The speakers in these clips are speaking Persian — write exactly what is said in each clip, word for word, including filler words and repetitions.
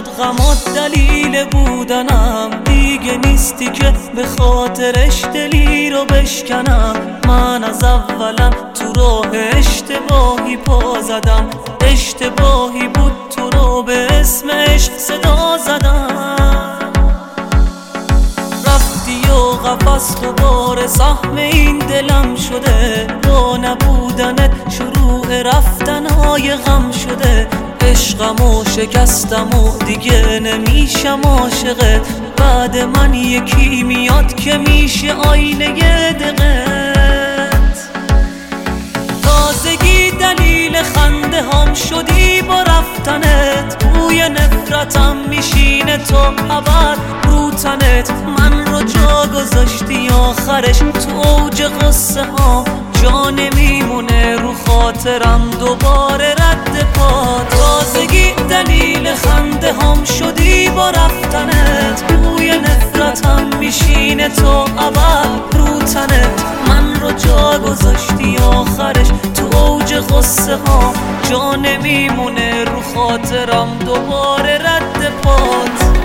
شد غمات دلیل بودنم، دیگه نیستی که به خاطرش دلی رو بشکنم. من از اولم تو راه اشتباهی پا زدم، اشتباهی بود تو رو به اسم عشق صدا زدم. رفتی و قفس دوباره سهم این دلم شده، با نبودنت شروع رفتنهای غم شده. عشقمو شکستم و دیگه نمیشم عاشقت، بعد من یکی میاد که میشه آینه دقت. تازگی دلیل خنده هم شدی با رفتنت، بوی نفرتم میشینه تو ابد رو تنت. من رو جا گذاشتی آخرش تو اوج قصه ها، جا نمیمونه رو خاطرم دوباره رد پات. تازگی دلیل خنده هم شدی با رفتنت، بوی نفرتم میشینه تو ابد رو تنت. من رو جا گذاشتی آخرش تو اوج قصه ها، جا نمیمونه رو خاطرم دوباره رد پات.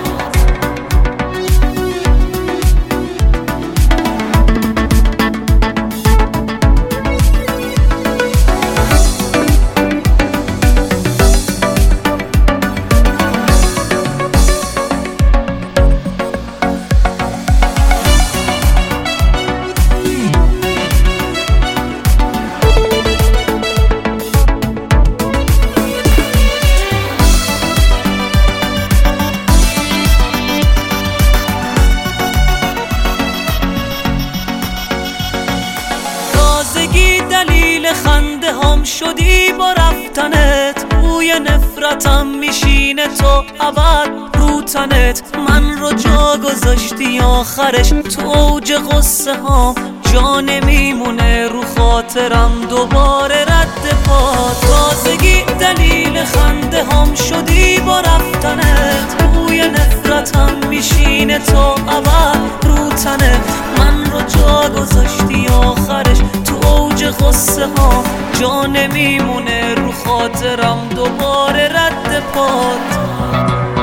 دلیل خنده هم شدی با رفتنت، بوی نفرتم میشینه تو ابد رو تنت. من رو جا گذاشتی آخرش تو اوج قصه ها، جا نمیمونه رو خاطرم دوباره رد پات. تازگی دلیل خنده هم شدی با رفتنت، بوی نفرتم میشینه تو ابد رو تنت. من رو جا گذاشتی آخرش تو اوج قصه ها، جا نمیمونه رو خاطرم دوباره رد پات.